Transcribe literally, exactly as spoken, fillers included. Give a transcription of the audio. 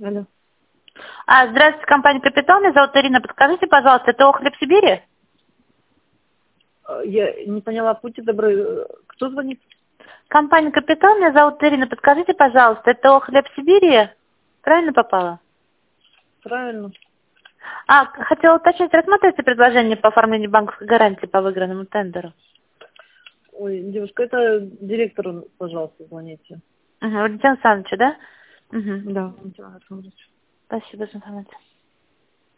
Алло. А, здравствуйте, компания «Капитал». Меня зовут Ирина. Подскажите, пожалуйста, это ООО «Хлеб Сибири»? А, Я не поняла, будьте добры, кто звонит? Компания «Капитал». Меня зовут Ирина. Подскажите, пожалуйста, это ООО «Хлеб Сибири»? Правильно попала? Правильно. А, хотела уточнить, рассмотрите предложение по оформлению банковской гарантии по выигранному тендеру? Ой, девушка, это директору, пожалуйста, звоните. Угу, Валентин Александрович, да? Угу. Да, Валентина Александровна. Спасибо за информацию.